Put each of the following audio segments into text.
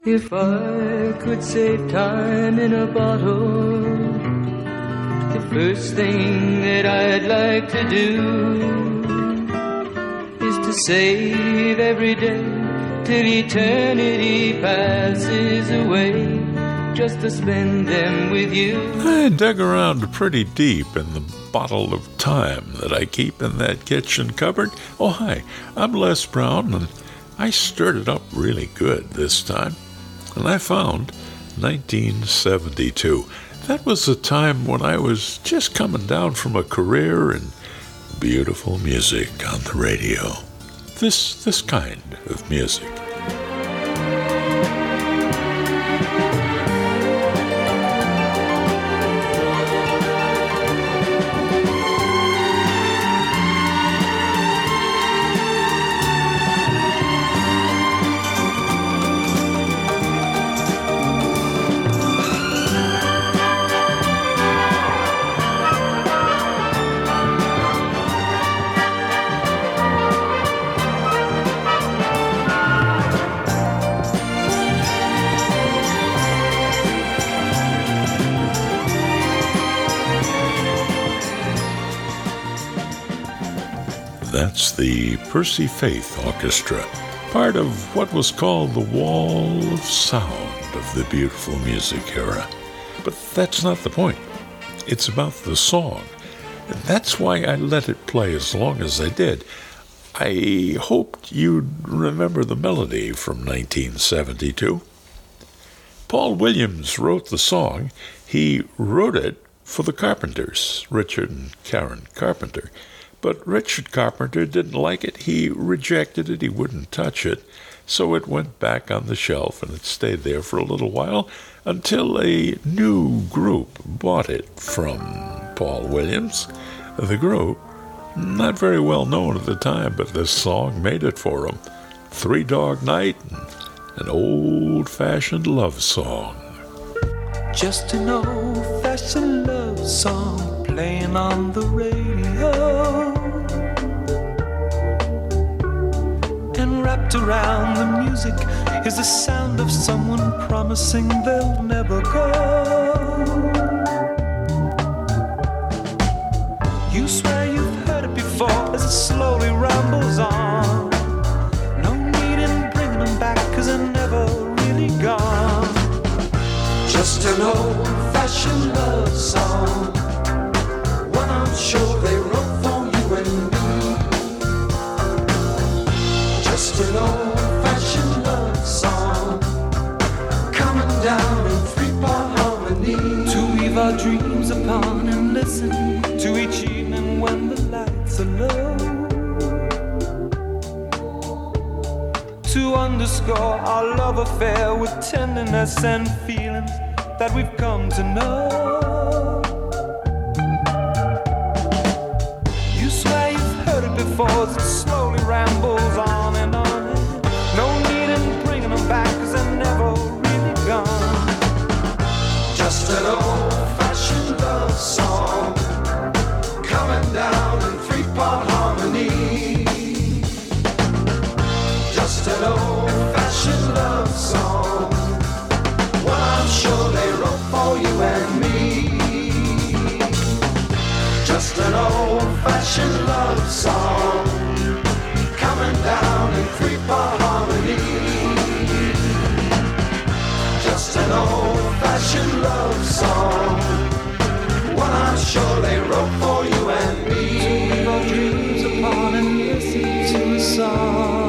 If I could save time in a bottle, the first thing that I'd like to do is to save every day till eternity passes away, just to spend them with you. I dug around pretty deep in the bottle of time that I keep in that kitchen cupboard. Oh, hi, I'm Les Brown, and I stirred it up really good this time. And I found 1972. That was the time when I was just coming down from a career in beautiful music on the radio. This kind of music. That's the Percy Faith Orchestra, part of what was called the Wall of Sound of the beautiful music era. But that's not the point. It's about the song. And that's why I let it play as long as I did. I hoped you'd remember the melody from 1972. Paul Williams wrote the song. He wrote it for the Carpenters, Richard and Karen Carpenter. But Richard Carpenter didn't like it. He rejected it. He wouldn't touch it. So it went back on the shelf, and it stayed there for a little while until a new group bought it from Paul Williams. The group, not very well known at the time, but this song made it for him. Three Dog Night, an old-fashioned love song. Just an old-fashioned love song playing on the radio, and wrapped around the music is the sound of someone promising they'll never go. You swear you've heard it before as it slowly rambles on. No need in bringing them back, 'cause they're never really gone. Just an old-fashioned love song, one I'm sure they wrote for you and me. Just an old-fashioned love song, coming down in three-part harmony, to weave our dreams upon and listen to each evening when the lights are low, to underscore our love affair with tenderness and feelings that we've come to know. You swear you've heard it before as it slowly rambles on and on. No need in bringing them back, 'cause they're never really gone. Just an old-fashioned love song, coming down in three-part harmony. Just an old-fashioned love song, one I'm sure they wrote for you and me. Just an old-fashioned love song, coming down in three-part harmony. Just an old-fashioned love song, one I'm sure they wrote for you and me. To leave our dreams upon and listen to a song.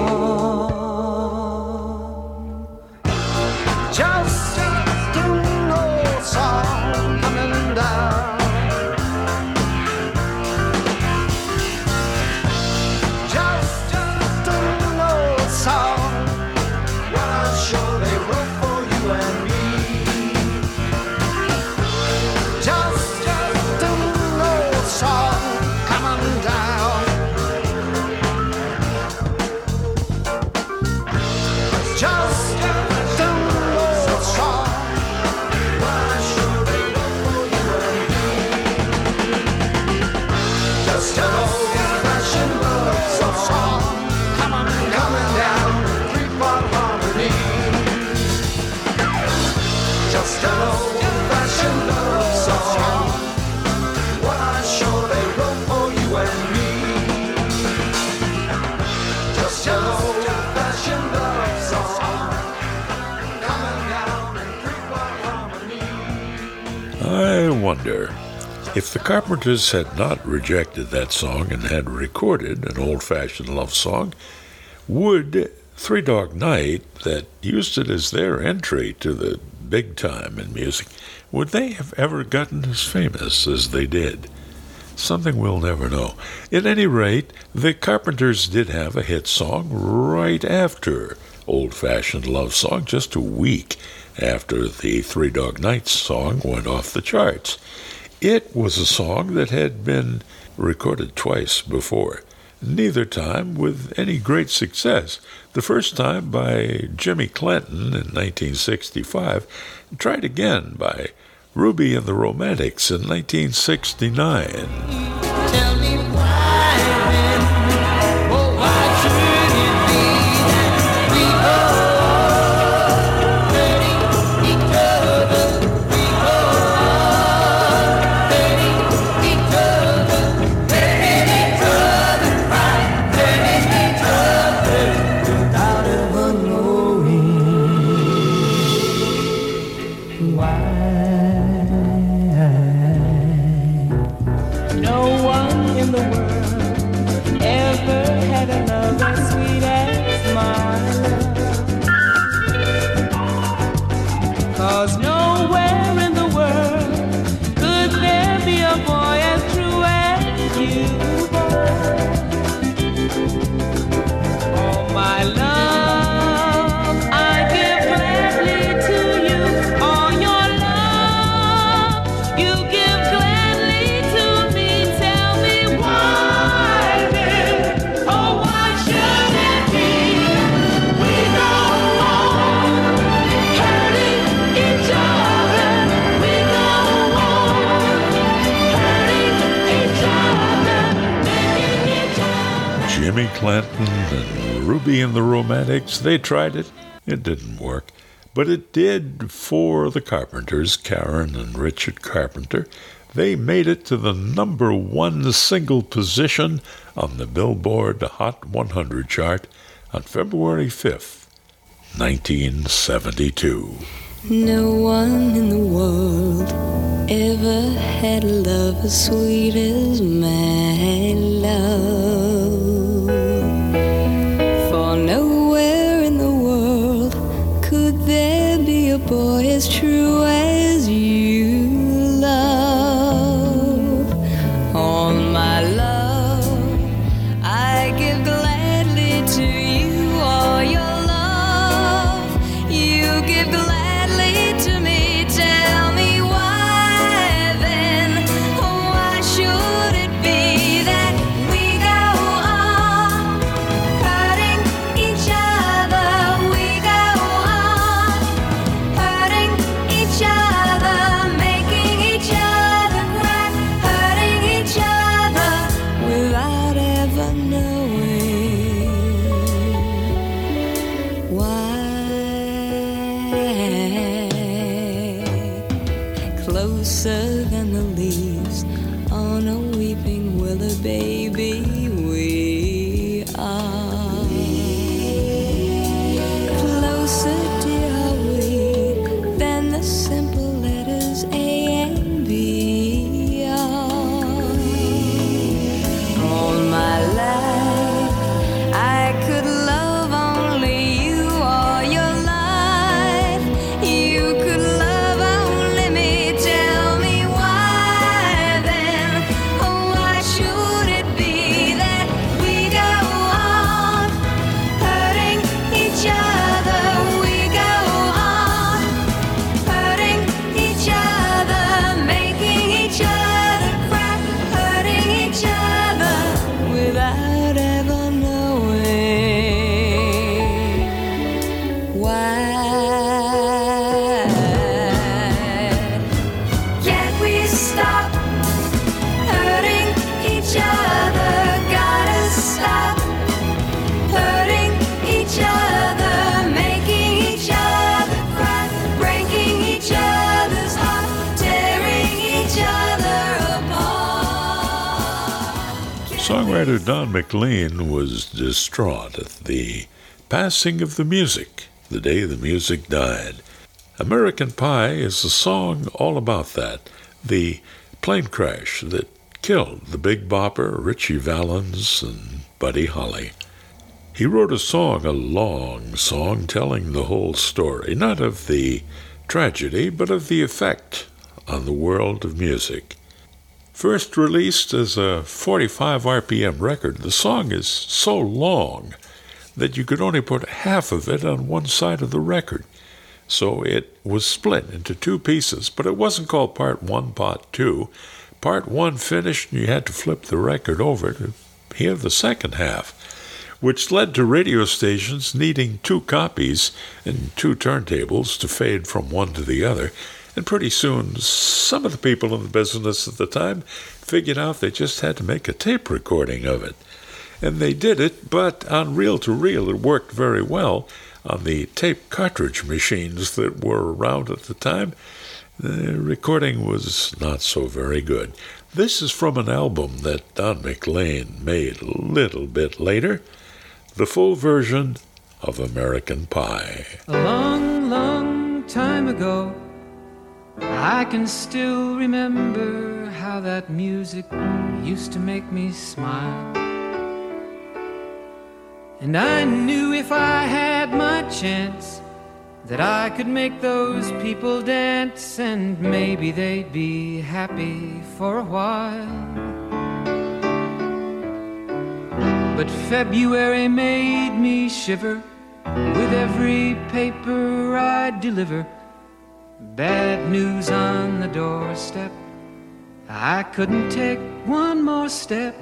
Just an old song coming down. Just an old song, what I'm sure they wrote for you and me. wonder, if the Carpenters had not rejected that song and had recorded an old-fashioned love song, would Three Dog Night, that used it as their entry to the big time in music, would they have ever gotten as famous as they did? Something we'll never know. At any rate, the Carpenters did have a hit song right after Old-Fashioned Love Song, just a week after the Three Dog Night song went off the charts. It was a song that had been recorded twice before, neither time with any great success. The first time by Jimmy Clinton in 1965, tried again by Ruby and the Romantics in 1969. Tell me why then, oh why should it be that we go on hurting each other, we go on hurting each other, making each other cry, hurting each other without ever knowing why. No one in the world ever had a love as sweet as my love. 'Cause nowhere in the world could there be a boy as true as you, boy. Oh, my love, I give gladly to you. All your love, you give gladly to me. Tell me why then, oh why should it be we go on hurting each other, we go on hurting each other, making each other. Jimmy Clinton and Ruby and the Romantics, they tried it. It didn't work. But it did for the Carpenters, Karen and Richard Carpenter. They made it to the number one single position on the Billboard Hot 100 chart on February 5th, 1972. No one in the world ever had love as sweet as my love. For nowhere in the world could there be a boy as true as you, love. All my love I give gladly to you. All your love you give gladly to me. Tell me why then, oh why should it be that we go on hurting each other, we go on hurting each other, making each other cry, hurting each other without ever knowing why. Closer than the leaves on a weeping willow, baby, we are. Closer, dear, are we than the simple letters A and B are. All my life I could love only you. All your life you could love only me. Tell me why then, oh why should it be that we go on hurting each other, we go on hurting each other, making each other cry, hurting each other without ever knowing why. Can't we stop hurting each other? Gotta stop hurting each other, making each other cry, breaking each other's heart, tearing each other apart. Songwriter Don McLean was distraught at the passing of the music, the day the music died. American Pie is a song all about that. the plane crash that killed the Big Bopper, Ritchie Valens, and Buddy Holly. He wrote a long song, telling the whole story, not of the tragedy, but of the effect on the world of music. First released as a 45 RPM record, the song is so long that you could only put half of it on one side of the record. So it was split into two pieces, but it wasn't called Part 1, Part 2. Part 1 finished, and you had to flip the record over to hear the second half, which led to radio stations needing two copies and two turntables to fade from one to the other. And pretty soon, some of the people in the business at the time figured out they just had to make a tape recording of it. And they did it, but on reel-to-reel it worked very well. On the tape cartridge machines that were around at the time, the recording was not so very good. This is from an album that Don McLean made a little bit later, the full version of American Pie. A long, long time ago, I can still remember how that music used to make me smile. And I knew if I had my chance that I could make those people dance, and maybe they'd be happy for a while. But February made me shiver with every paper I'd deliver. Bad news on the doorstep, I couldn't take one more step.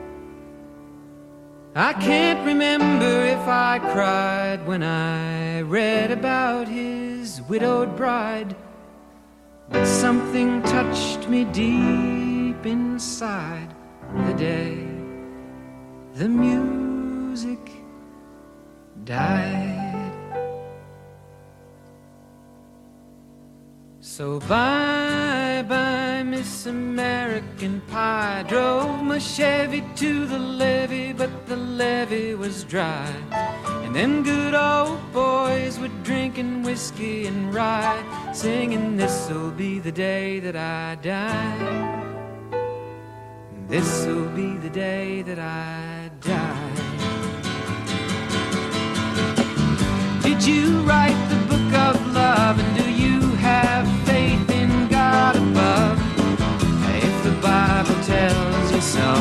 I can't remember if I cried when I read about his widowed bride, but something touched me deep inside the day the music died. So bye-bye, Miss American Pie. Drove my Chevy to the levee, but the levee was dry. And them good old boys were drinking whiskey and rye, singing, this'll be the day that I die. This'll be the day that I die. Did you write the book of love, and do you have faith in God above? If the Bible tells you so.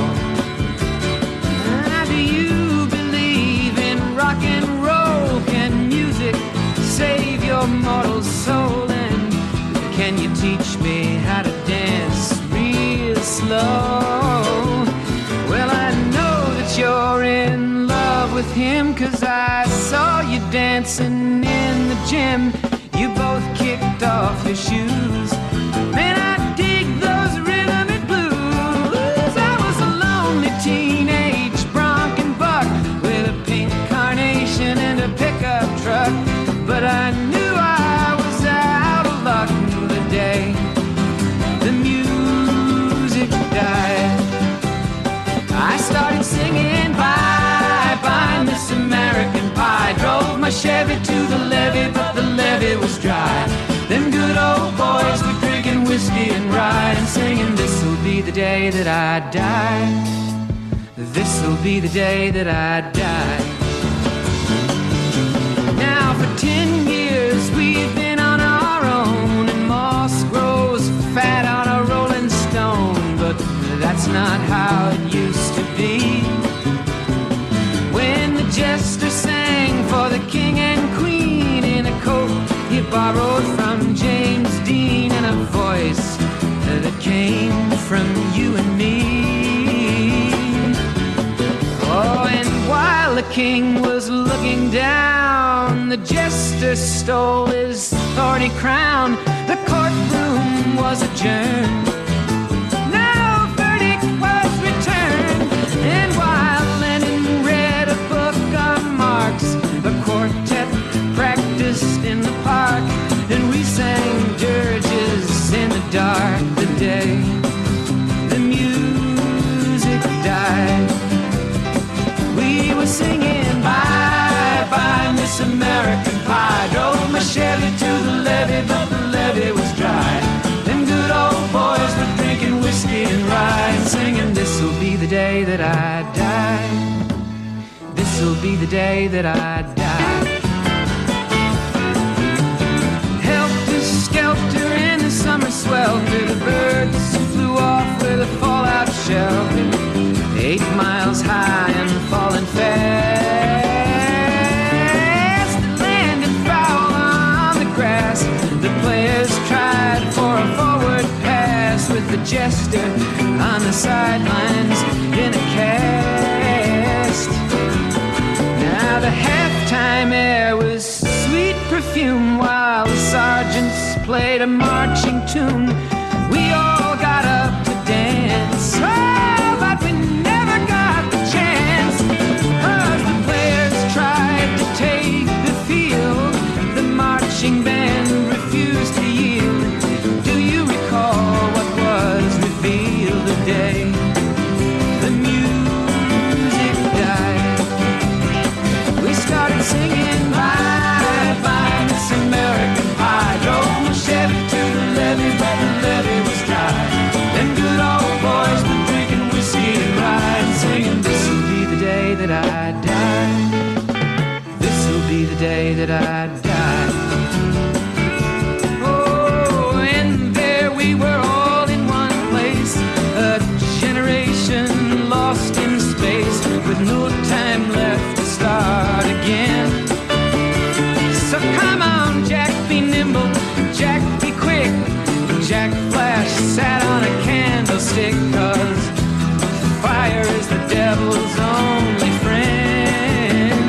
Do you believe in rock and roll? Can music save your mortal soul? And can you teach me how to dance real slow? Well, I know that you're in love with him, 'cause I saw you dancing in the gym. You both kicked off your shoes. Man, I dig those rhythm and blues. I was a lonely teenage bronc and buck with a pink carnation and a pickup truck, but I knew I was out of luck the day the music died. I started singing bye-bye, Miss American Pie. Drove my Chevy to the levee, but the levee was dry. Them good old boys were drinking whiskey and rye, and singing, this'll be the day that I die. This'll be the day that I die. Now for 10 years we've been on our own, and moss grows fat on a rolling stone, but that's not how it used to be. When the jester sang for the king and queen in a coat he borrowed from James Dean, and a voice that came from you and me. Oh, and while the king was looking down, the jester stole his thorny crown. The courtroom was adjourned. No verdict was returned. And while Lenin read a book on Marx, the quartet practiced in the park, and we sang dirges in the dark the day the music died. We were singing bye-bye, Miss American Pie. Drove my Chevy to the levee, but the levee was dry. Them good old boys be the day that I die. Helter-skelter in the summer swelter, the birds flew off with a fallout shelter, 8 miles high and falling fast, landing foul on the grass. The players tried for a forward pass with the jester on the sidelines in a cast. Now the halftime air was sweet perfume while the sergeants played a marching tune. We all got up to dance, oh, but we never got the chance, 'cause the players tried to take the field. The marching band refused to yield. Do you recall what was revealed today? The music died. We started singing bye bye Miss American Pie. Drove my Chevy to the levee, but the levee was dry. Them good old boys were drinking whiskey and rye and singing, this'll be the day that I die. This'll be the day that I die. Oh, and there we were all in one place, a generation lost in space with no time left to start again. So come on, Jack, be nimble, Jack, be quick. Jack Flash sat on a candlestick, 'cause fire is the devil's only friend.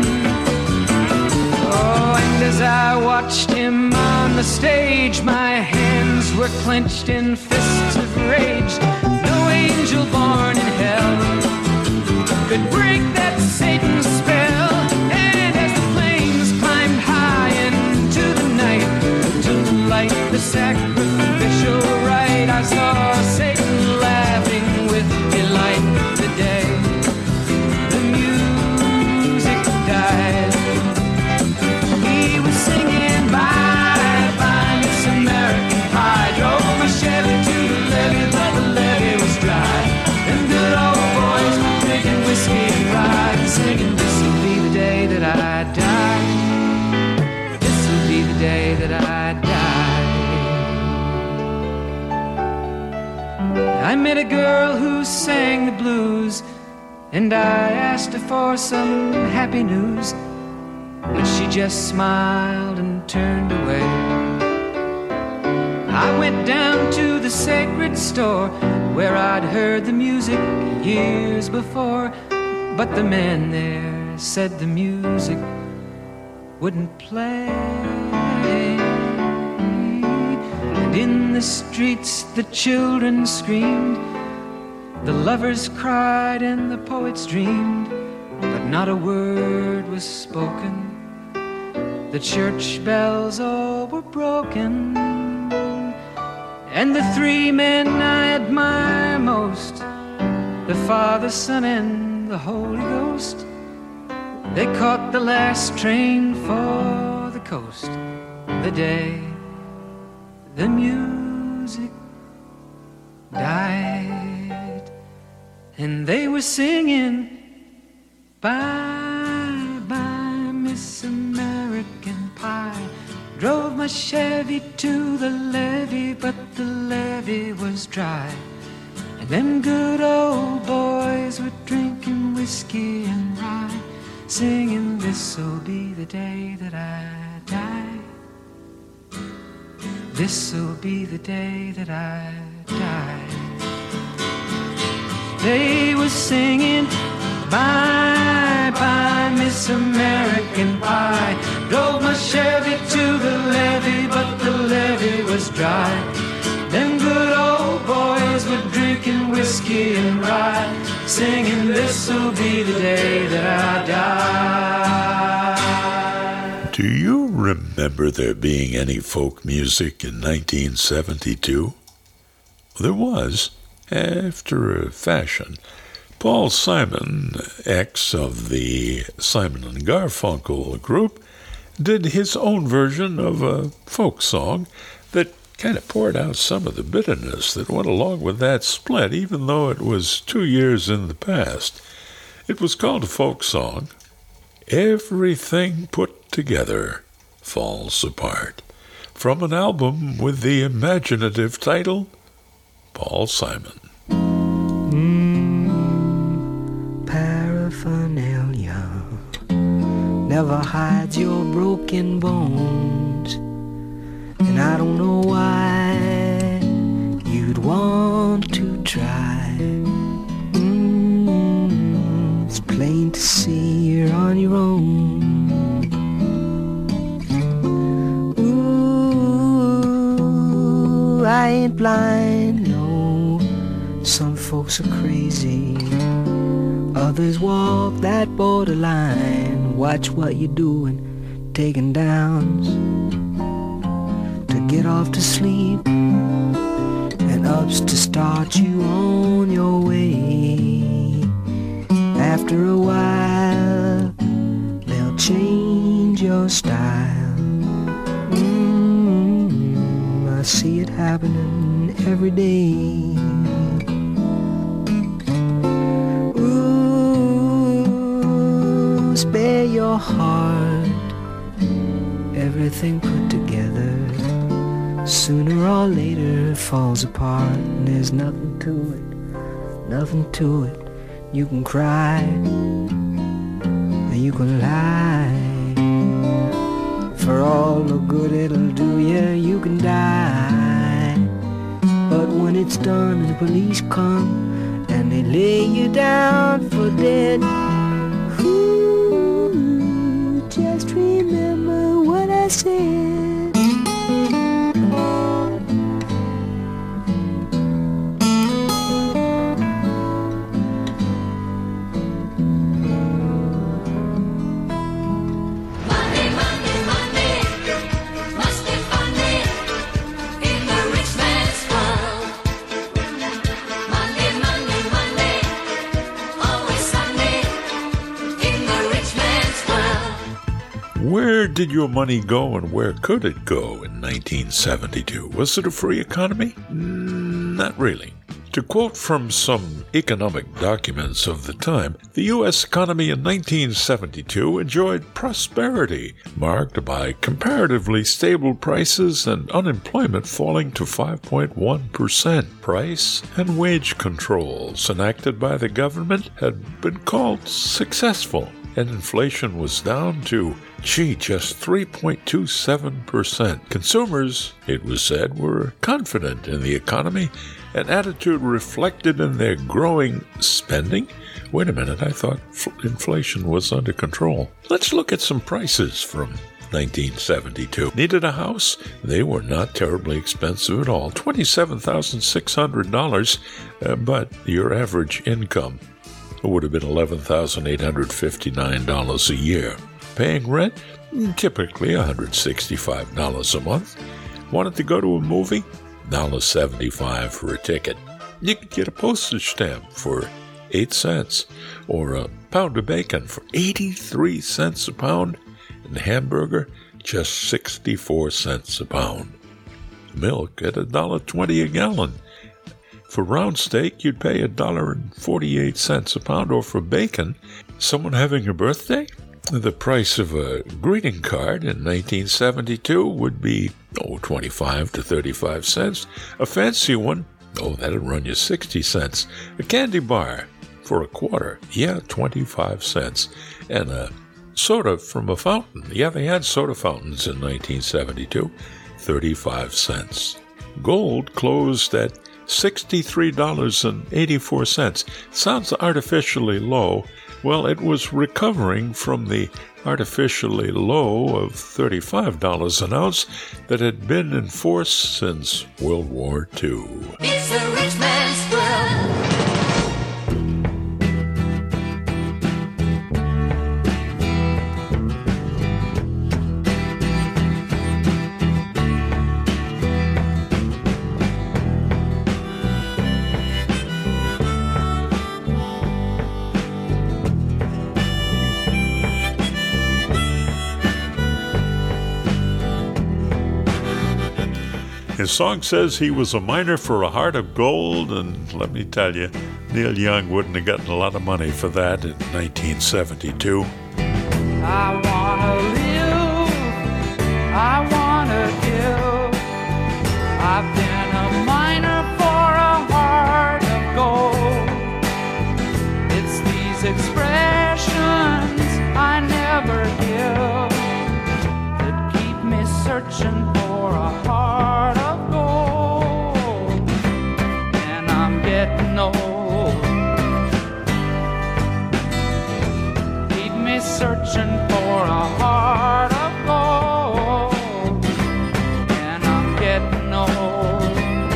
Oh, and as I watched him on the stage, my hands were clenched in fists of rage. No angel born in hell could break that Satan's spell. And as the flames climbed high into the night to light the sacrificial rite, I saw Satan laughing with delight the day the music died. He was singing bye bye Miss American Pie. Drove my Chevy to the levee, but the levee was dry. Them good old boys were drinking whiskey and rye and singing, this'll be the day that I die. This'll be the day that I die. I met a girl who sang the blues, and I asked her for some happy news, but she just smiled and turned away. I went down to the sacred store where I'd heard the music years before, but the man there said the music wouldn't play. And in the streets the children screamed, the lovers cried and the poets dreamed, but not a word was spoken. The church bells all were broken, and the 3 men I admire most, the Father, Son, and the Holy Ghost, they caught the last train for the coast the day the music died. And they were singing bye bye Miss American Pie. Drove my Chevy to the levee, but the levee was dry. And them good old boys were drinking whiskey and rye, singing, this'll be the day that I die. This'll be the day that I die. They were singing bye bye Miss American Pie. Drove my Chevy to the levee, but the levee was dry. Them good old boys were drinking whiskey and rye, singing, this'll be the day that I die. Do you remember there being any folk music in 1972? There was, after a fashion. Paul Simon, ex of the Simon and Garfunkel group, did his own version of a folk song that kind of poured out some of the bitterness that went along with that split, even though it was 2 years in the past. It was called a folk song, Everything Put Together Falls Apart, from an album with the imaginative title, Paul Simon. Paraphernalia never hides your broken bones, and I don't know why you'd want to try. It's plain to see you're on your own. Ooh, I ain't blind, no. Some folks are crazy, others walk that borderline. Watch what you're doing, taking downs to get off to sleep, and ups to start you on your way. After a while, they'll change your style. I see it happening every day. Ooh, spare your heart, everything put together. Sooner or later it falls apart, and there's nothing to it, nothing to it. You can cry, or you can lie. For all the good it'll do you, you can die. But when it's done and the police come and they lay you down for dead, ooh, just remember what I said. Where did your money go and where could it go in 1972? Was it a free economy? Not really. To quote from some economic documents of the time, the U.S. economy in 1972 enjoyed prosperity, marked by comparatively stable prices and unemployment falling to 5.1%. Price and wage controls enacted by the government had been called successful, and inflation was down to, just 3.27%. Consumers, it was said, were confident in the economy, an attitude reflected in their growing spending. Wait a minute, I thought inflation was under control. Let's look at some prices from 1972. Needed a house? They were not terribly expensive at all, $27,600, but your average income would have been $11,859 a year. Paying rent? Typically $165 a month. Wanted to go to a movie? $1.75 for a ticket. You could get a postage stamp for 8 cents, or a pound of bacon for 83 cents a pound, and a hamburger just 64 cents a pound. Milk at $1.20 a gallon. For round steak, you'd pay $1.48 a pound, or for bacon, someone having a birthday, the price of a greeting card in 1972 would be, 25 to 35 cents. A fancy one, that'd run you 60 cents. A candy bar for a quarter, 25 cents. And a soda from a fountain, they had soda fountains in 1972, 35 cents. Gold closed at $63.84. Sounds artificially low. Well, it was recovering from the artificially low of $35 an ounce that had been in force since World War II. It's a rich man's world. His song says he was a miner for a heart of gold, and let me tell you, Neil Young wouldn't have gotten a lot of money for that in 1972. I I wanna live, I wanna give. I've been a miner for a heart of gold. It's these expressions I never give that keep me searching for a heart of gold. And I'm getting old. Keep me searching for a heart of gold. And I'm getting old.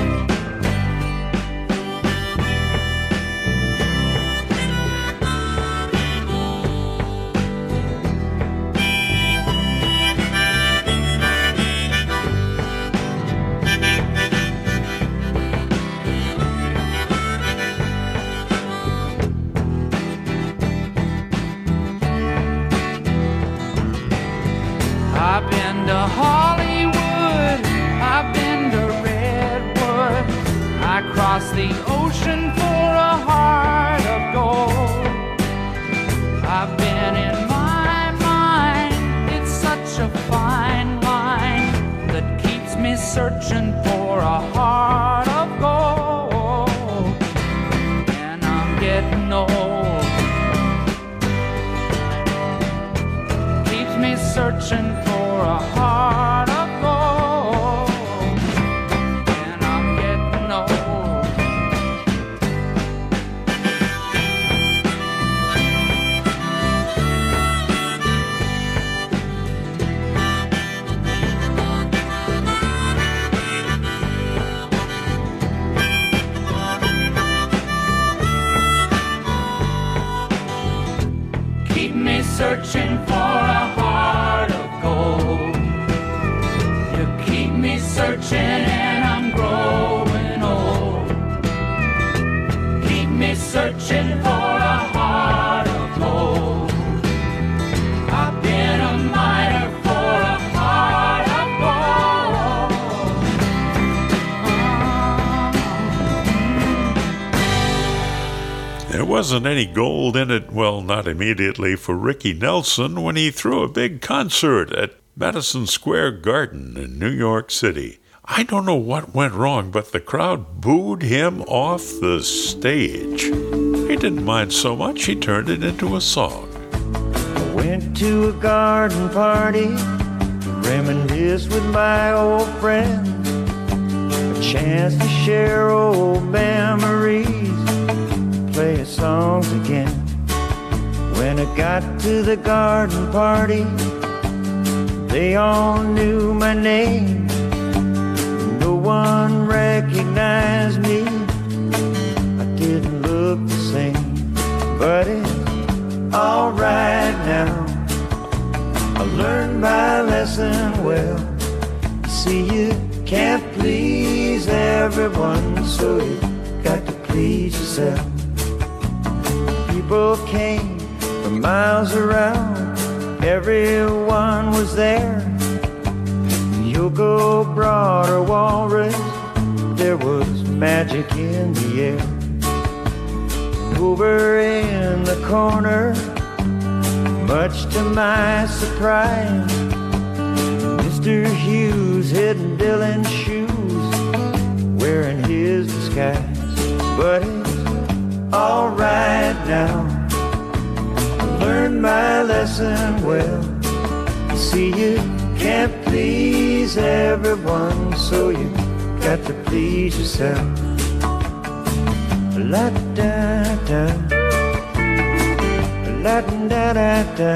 I've been to Hollywood, I've been to Redwood. I crossed the ocean for a heart of gold. I've been in my mind, it's such a fine line that keeps me searching for a heart of gold. And I'm getting old. Keeps me searching for a heart of gold. And I'm getting old. Keep me searching for a heart of gold. You keep me searching and I'm growing old. Keep me searching for a heart of gold. I've been a miner for a heart of gold. There wasn't any gold in it, well, not immediately, for Ricky Nelson when he threw a big concert at Madison Square Garden in New York City. I don't know what went wrong, but the crowd booed him off the stage. He didn't mind so much, he turned it into a song. I went to a garden party to reminisce with my old friends. A chance to share old memories, play songs again. When I got to the garden party, they all knew my name. No one recognized me. I didn't look the same, but it's alright now. I learned my lesson well. See, you can't please everyone, so you got to please yourself. People came from miles around, everyone was there. Yoko brought her walrus, there was magic in the air. And over in the corner, much to my surprise, Mr. Hughes hid Dylan's shoes, wearing his disguise. But it's alright now, I learned my lesson well. See, you can't please everyone, so you got to please yourself. La da da, la da da da.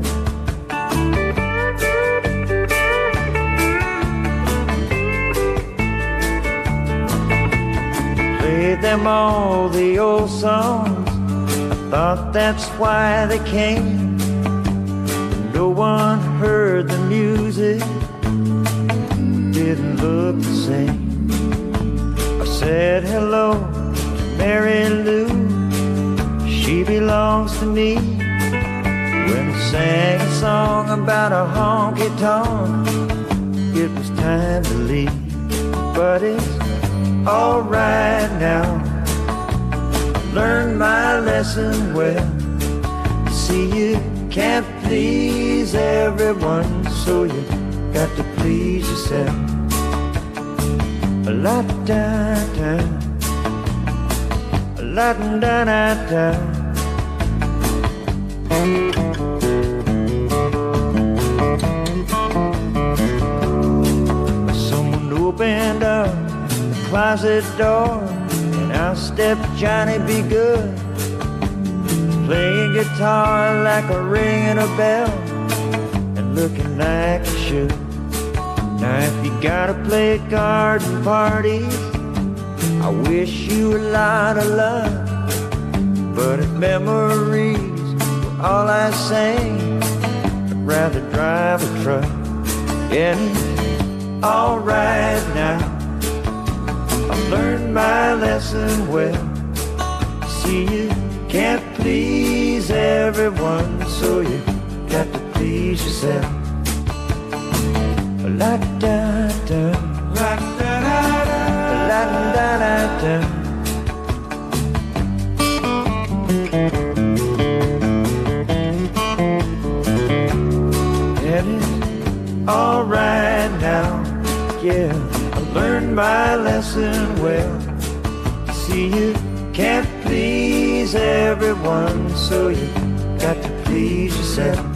Played them all the old songs, I thought that's why they came. No one heard the music, didn't look the same. I said hello to Mary Lou, she belongs to me. When I sang a song about a honky-tonk, it was time to leave. But it's alright now, I learned my lesson well. See, you can't please everyone, so you got to please yourself. La-da-da, la-da-da-da. Someone opened up the closet door, and out stepped Johnny B. Good, playing guitar like a ringing a bell, and looking like he should. Now if you gotta play garden parties, I wish you a lot of luck. But if memories were all I sang, I'd rather drive a truck. And it's alright now, I've learned my lesson well. See, you can't please everyone, so you got to please yourself. La-da-da, la-da-da-da, la-da-da-da. And it's alright now, yeah, I learned my lesson well. See, you can't please everyone, so you got to please yourself.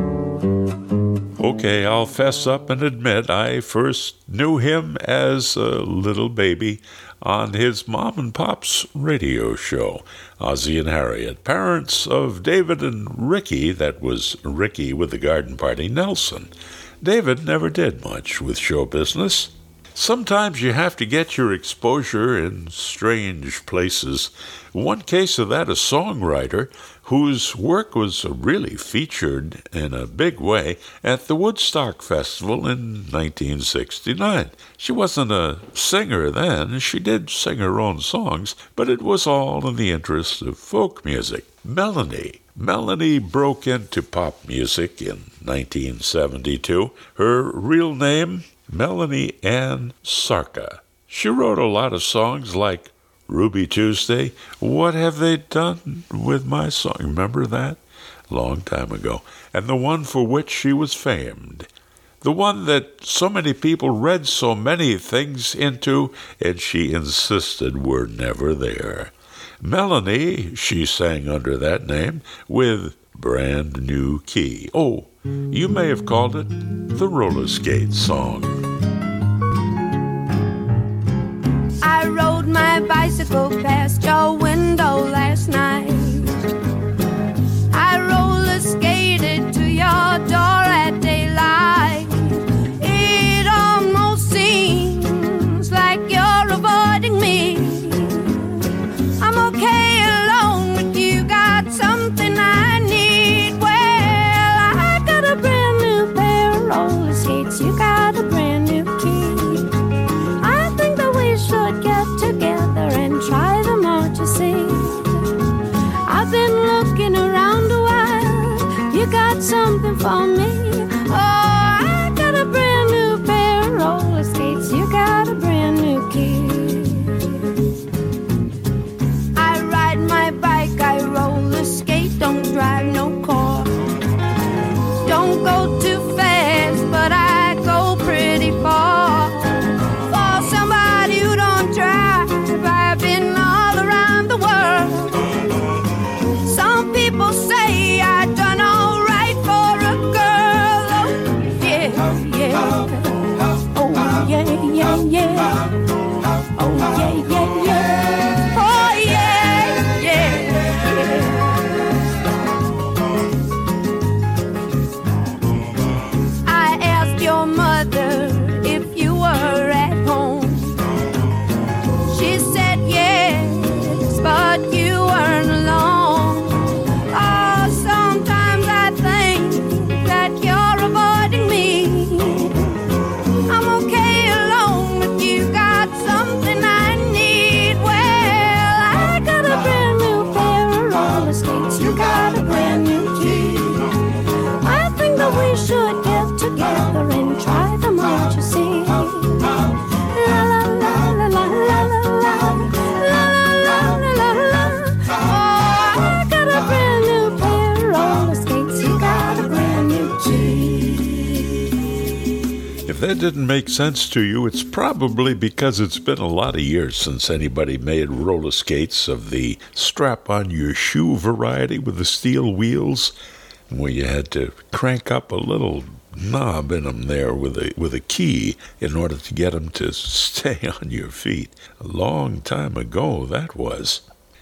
Okay, I'll fess up and admit I first knew him as a little baby on his mom and pop's radio show, Ozzie and Harriet, parents of David and Ricky, that was Ricky with the Garden Party Nelson. David never did much with show business. Sometimes you have to get your exposure in strange places. One case of that, a songwriter whose work was really featured in a big way at the Woodstock Festival in 1969. She wasn't a singer then. She did sing her own songs, but it was all in the interest of folk music. Melanie broke into pop music in 1972. Her real name, Melanie Ann Sarka. She wrote a lot of songs like Ruby Tuesday. What Have They Done With My Song? Remember that? Long time ago. And the one for which she was famed. The one that so many people read so many things into, and she insisted were never there. Melanie, she sang under that name with Brand New Key. Oh, you may have called it the Roller Skate Song. I rode my bicycle past your window last night. I roller skated to your door at daylight. It almost seems like you're avoiding me. I'm okay alone, but you got something I need. Well, I got a brand new pair of roller skates. You got a brand new key. I think that we should get together and try them out, you see. I've been looking around a while. You got something for me. Oh, I got a brand new pair of roller skates. You got a brand new key. I ride my bike, I roller skate, don't drive no car. Don't go too fast, but I go pretty far. For somebody who don't drive, I've been all around the world. Some people say I done all right for a girl. that didn't make sense to you, it's probably because it's been a lot of years since anybody made roller skates of the strap-on-your-shoe variety with the steel wheels, where you had to crank up a little knob in them there with a key in order to get them to stay on your feet. A long time ago, that was.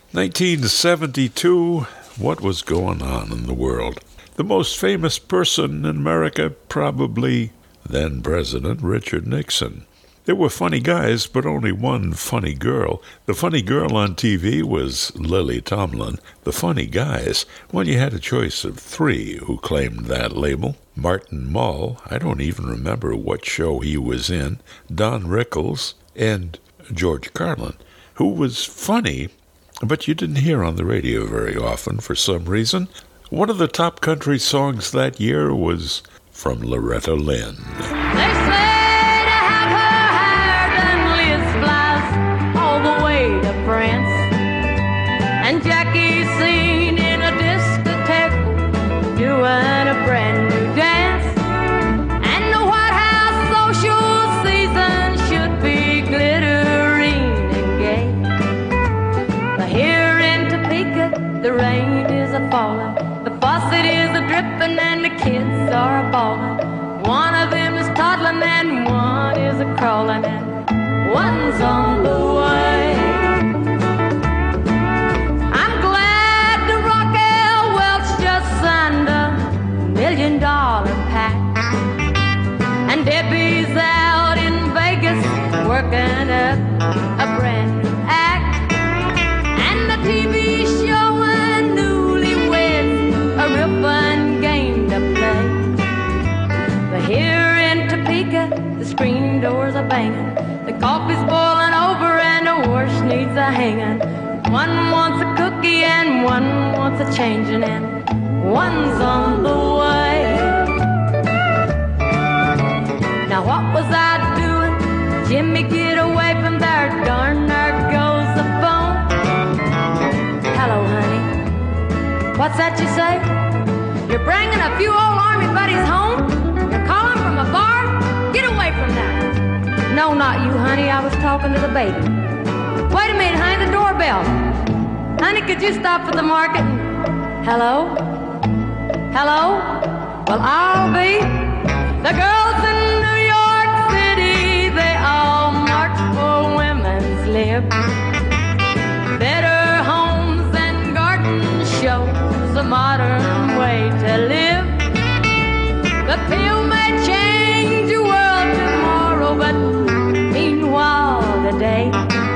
1972, what was going on in the world? The most famous person in America, probably then-President Richard Nixon. There were funny guys, but only one funny girl. The funny girl on TV was Lily Tomlin. The funny guys, well, you had a choice of three who claimed that label. Martin Mull, I don't even remember what show he was in, Don Rickles, and George Carlin, who was funny, but you didn't hear on the radio very often for some reason. One of the top country songs that year was from Loretta Lynn. They say to have her hair done, Liz flies all the way to France. And Jackie's seen in a discotheque doing a brand new dance. And the White House social season should be glittering and gay. But here in Topeka, the rain is a-falling, the faucet is a-dripping, and the kids are a-ballin'. One of them is toddling and one is a-crawling, and one's on the way. I'm glad the Raquel Welch just signed $1 million pact, and Debbie's out in Vegas working up a brand new act, and the TV showing Newlyweds a real fun game to play. But here in Topeka, the screen doors are banging, the coffee's boiling over, and the horse needs a hanging. One wants a cookie and one wants a changing, and one's on the way. Now what was I doing? Jimmy, get away from there, darn, there goes the phone. Hello, honey. What's that you say? You're bringing a few old army buddies home? You're calling from a bar? Get away from there. No, not you, honey. I was talking to the baby. Wait a minute, honey, the doorbell. Honey, could you stop at the market? Hello? Hello? Well, I'll be. The girls in New York City, they all march for women's lib. Better homes and garden shows, a modern way to live. The pill may change your world tomorrow, but meanwhile today,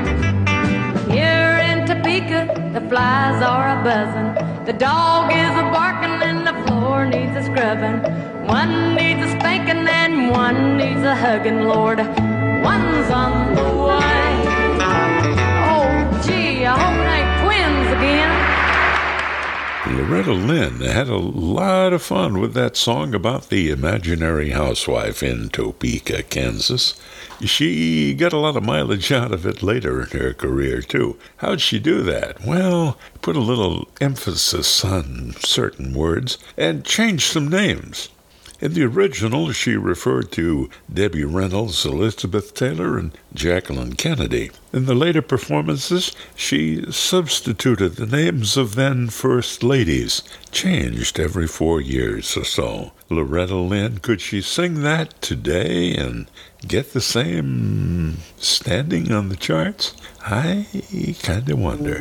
here in Topeka, the flies are a-buzzing, the dog is a-barking, and the floor needs a scrubbing. One needs a spanking and one needs a hugging, Lord. One's on the way. Oh, gee, I hope it ain't twins again. Loretta Lynn had a lot of fun with that song about the imaginary housewife in Topeka, Kansas. She got a lot of mileage out of it later in her career, too. How'd she do that? Well, put a little emphasis on certain words and change some names. In the original, she referred to Debbie Reynolds, Elizabeth Taylor, and Jacqueline Kennedy. In the later performances, she substituted the names of then First Ladies, changed every 4 years or so. Loretta Lynn, could she sing that today and get the same standing on the charts? I kind of wonder.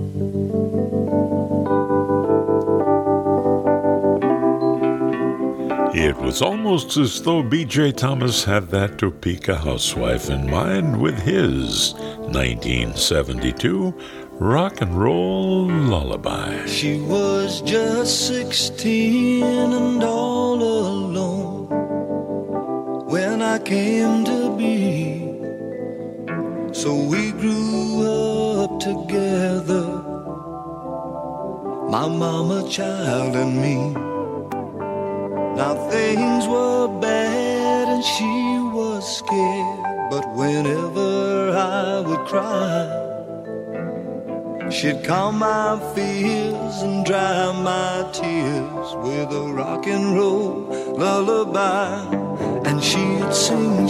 It was almost as though B.J. Thomas had that Topeka housewife in mind with his 1972 rock and roll lullaby. She was just 16 and all alone when I came to be. So we grew up together, my mama, child, and me. Now things were bad and she was scared, but whenever I would cry, she'd calm my fears and dry my tears with a rock and roll lullaby. And she'd sing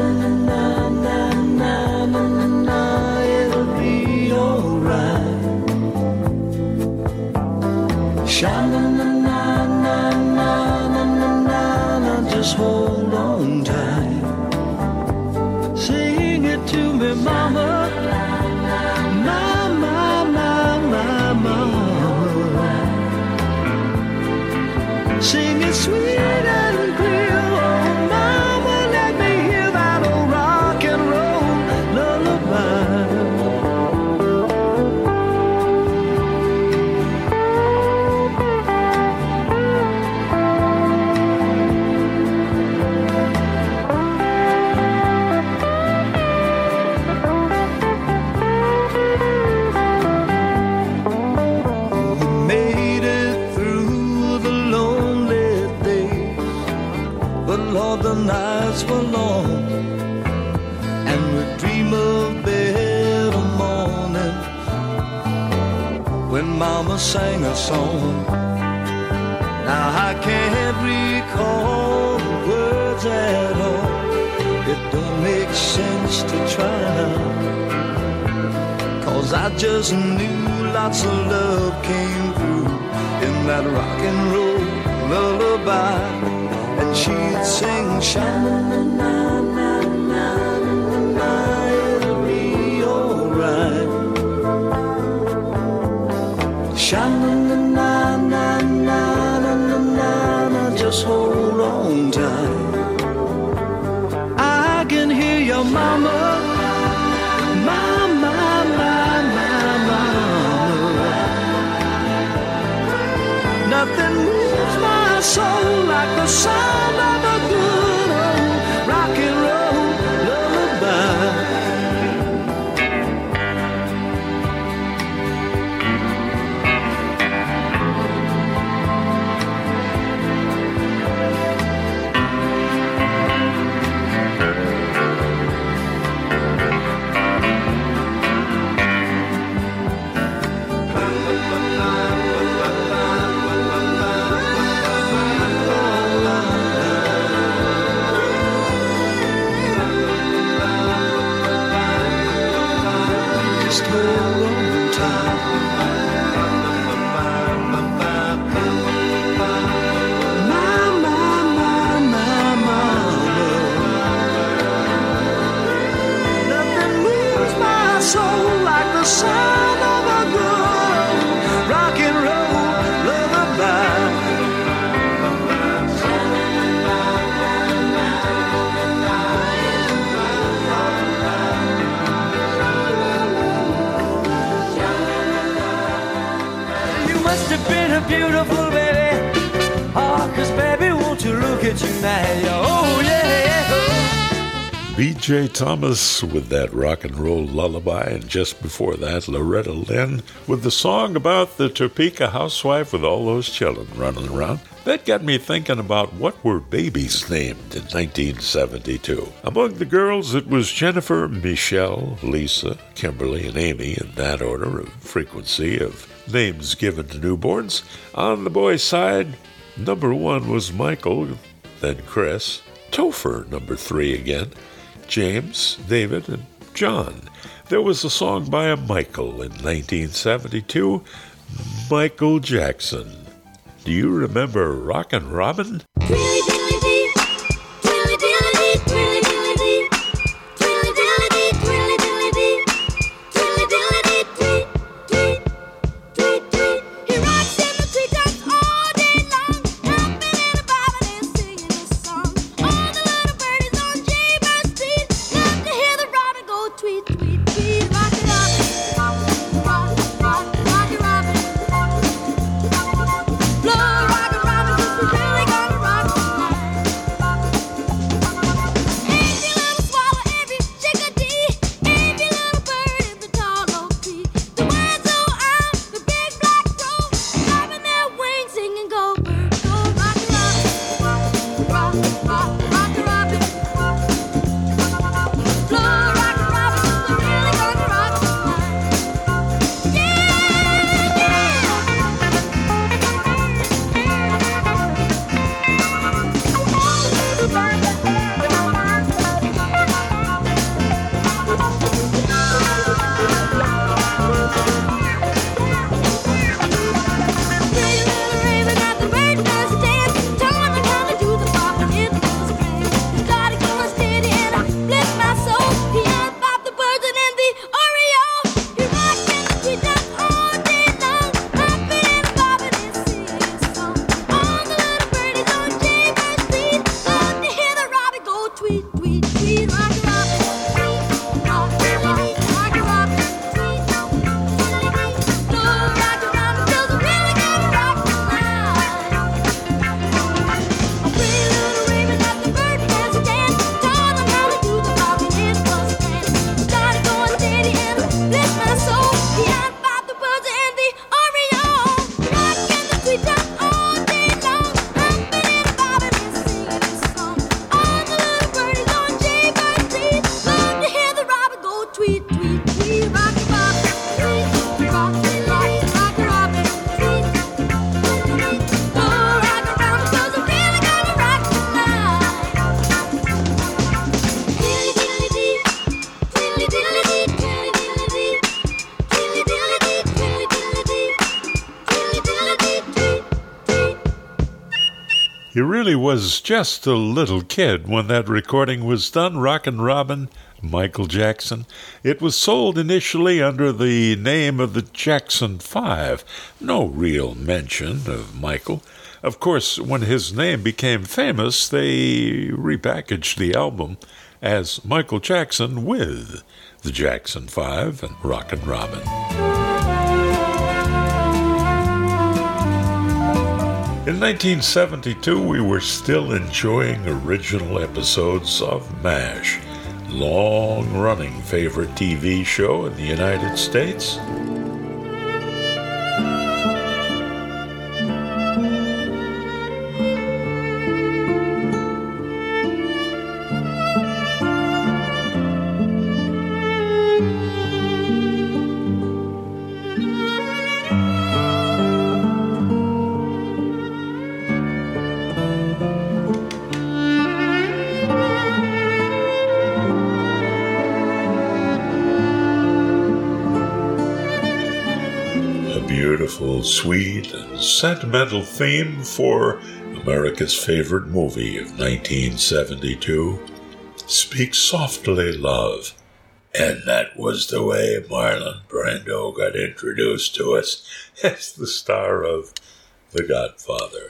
sha-na-na-na-na-na-na-na, it'll be alright. Sha-na-na-na-na-na-na-na, just hold on tight. Sing it to me, mama. Mama, mama, mama. Sing it sweet and clear, oh mama, let me hear that old rock and roll lullaby. Lord, the nights were long, and we dream of better morning when Mama sang a song. Now I can't recall the words at all. It don't make sense to try, 'cause I just knew lots of love came through in that rock and roll lullaby. And she'd sing sha-na-na-na-na-na-na, it'll be alright. Sha-na-na-na-na-na-na-na, just hold on tight. I can hear your mama, mama, mama, mama. Nothing moves my soul like the sound of a good old rock and roll lullaby. Beautiful baby, oh, 'cause baby, won't you look at you now? Oh yeah. B.J. Thomas with that rock and roll lullaby, and just before that, Loretta Lynn with the song about the Topeka housewife with all those children running around. That got me thinking about what were babies named in 1972. Among the girls, it was Jennifer, Michelle, Lisa, Kimberly, and Amy in that order of frequency of names given to newborns. On the boys' side, number 1 was Michael, then Chris, Topher, number 3 again, James, David, and John. There was a song by a Michael in 1972, Michael Jackson. Do you remember Rockin' Robin? He really was just a little kid when that recording was done, Rockin' Robin, Michael Jackson. It was sold initially under the name of the Jackson 5. No real mention of Michael. Of course, when his name became famous, they repackaged the album as Michael Jackson with the Jackson 5 and Rockin' Robin. In 1972, we were still enjoying original episodes of MASH, long-running favorite TV show in the United States. Beautiful, sweet, and sentimental theme for America's favorite movie of 1972, Speak Softly, Love. And that was the way Marlon Brando got introduced to us as the star of The Godfather.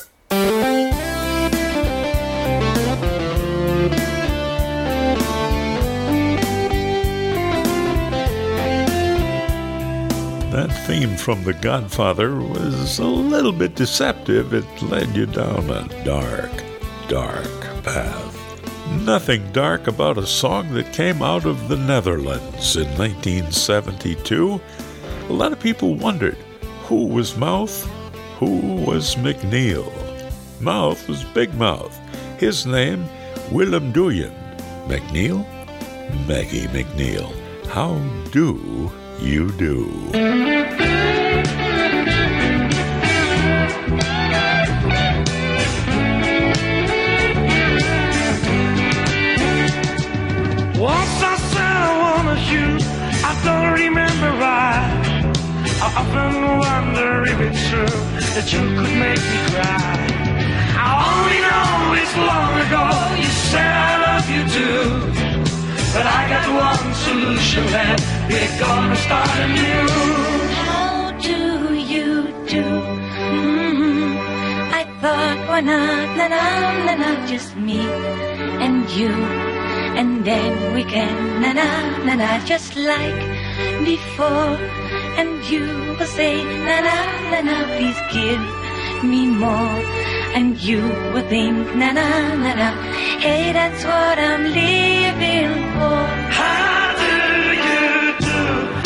That theme from The Godfather was a little bit deceptive. It led you down a dark, dark path. Nothing dark about a song that came out of the Netherlands in 1972. A lot of people wondered, who was Mouth? Who was McNeil? Mouth was Big Mouth. His name, Willem Doyen. McNeil? Maggie McNeil. How do you do? Once I said I wanted you, I don't remember why. I often wonder if it's true that you could make me cry. I only know it's long ago you said I love you too. But I got one solution left, we're gonna start anew. How do you do? I thought, why not, na-na, just me and you. And then we can, na-na, just like before. And you will say, na-na, please give me more. And you will think, na-na, hey, that's what I'm living for. How do you do?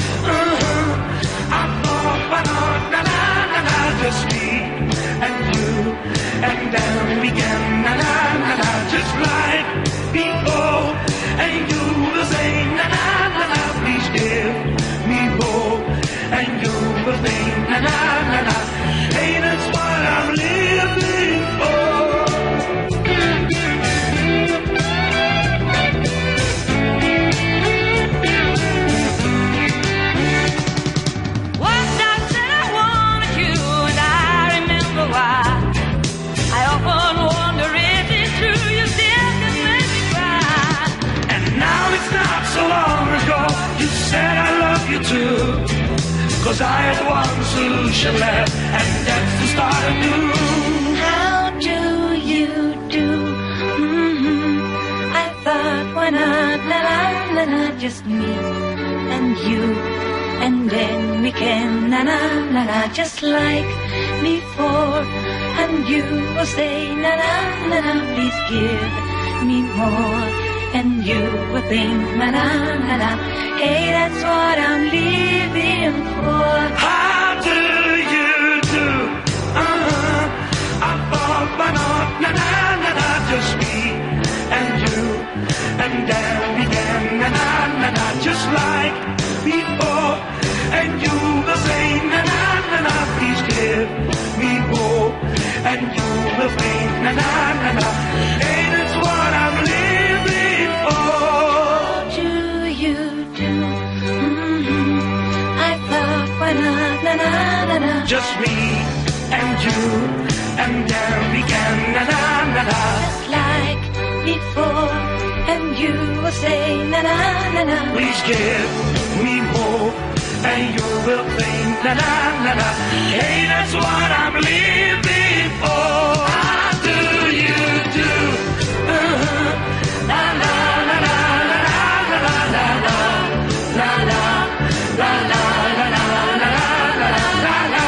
I thought, why not, na-na, just me and you. And then we can, na-na, just like before. And you will say, na-na, please give me more. And you will think, na-na, hey, that's what I'm living for. Once I said I wanted you, and I remember why. I often wonder if it's true you still can make me cry. And now it's not so long ago you said I love you too. 'Cause I had one solution left, and that's to start anew. How do you do? I thought, why not, na-na, just me and you. And then we can, na-na, just like before. And you will say, na-na, please give me more. And you will think, na-na, hey, that's what I'm living for. How do you do? I thought, why not, na-na, just me and you. And then we can, na-na, just like before. And you will say, na-na, please give me more. And you will think, na-na, hey, that's what I'm living for. How do you do? I thought, why not, na-na, Just me and you, and then we can, na-na, before, and you will say, na na na na. Please give me more, and you will think, na na na na. Hey, that's what I'm living for. How do you do? La la la la la la la la la la la la la la la la la la.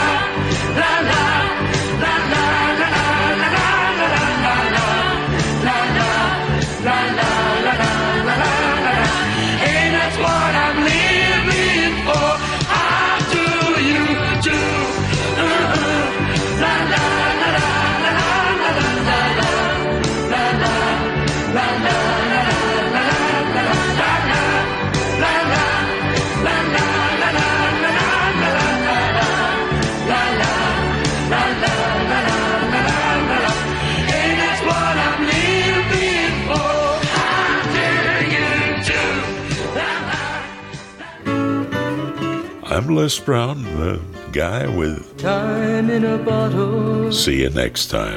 I'm Les Brown, the guy with Time in a bottle. See you next time.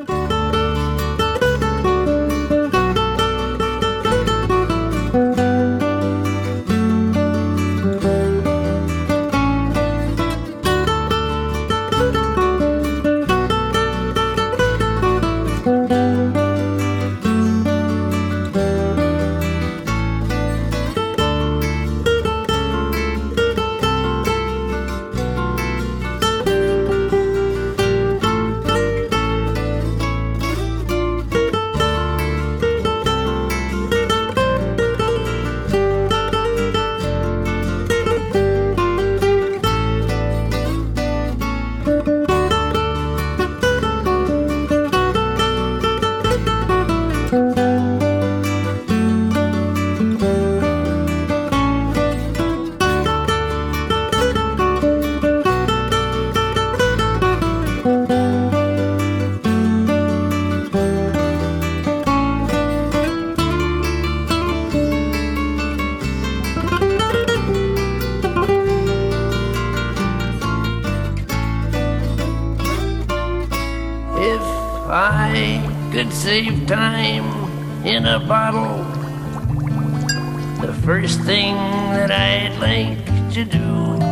I could save time in a bottle. The first thing that I'd like to do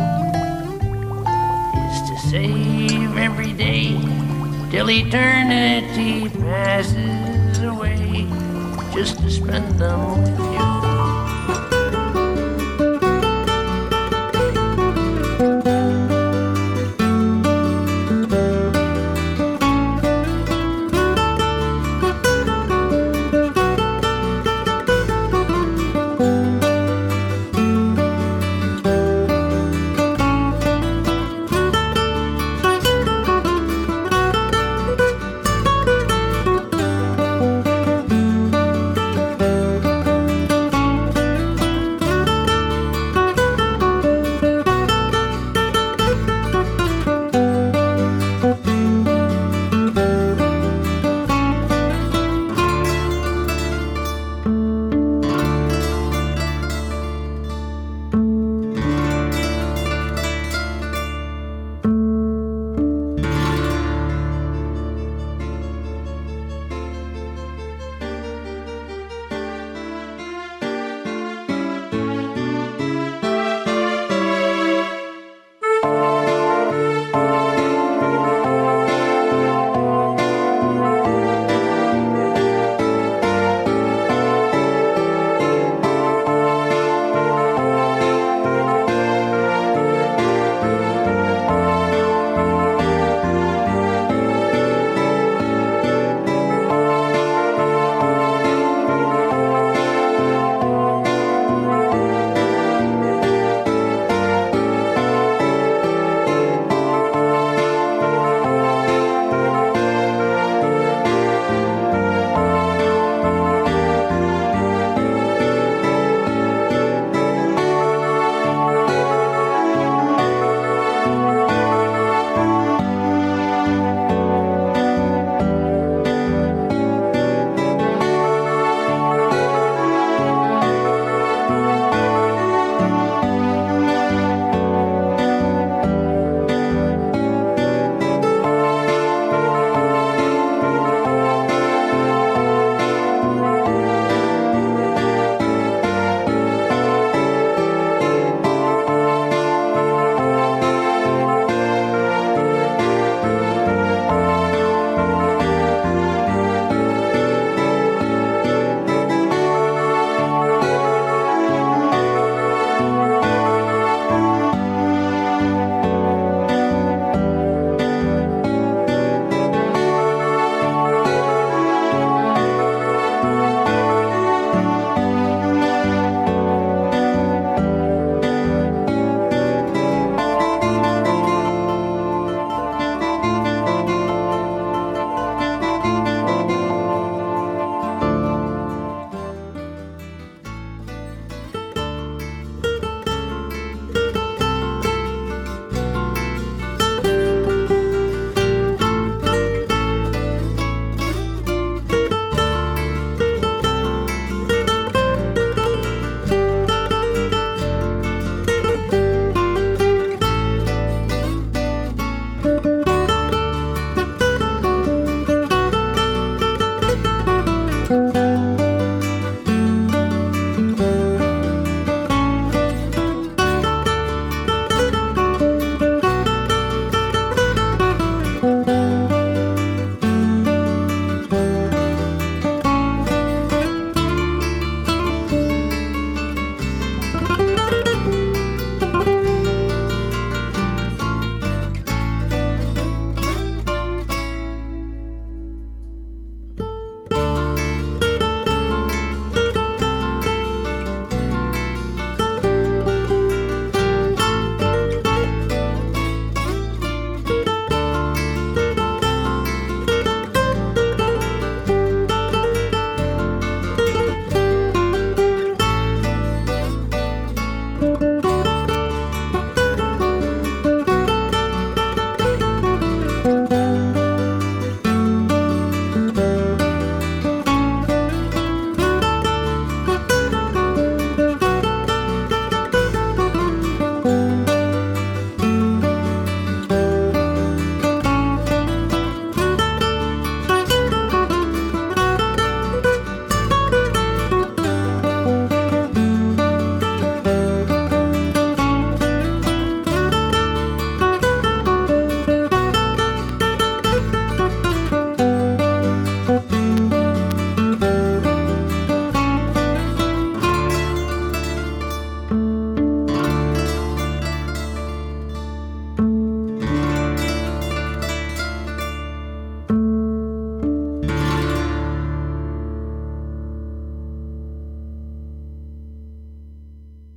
is to save every day till eternity passes away, just to spend them with you.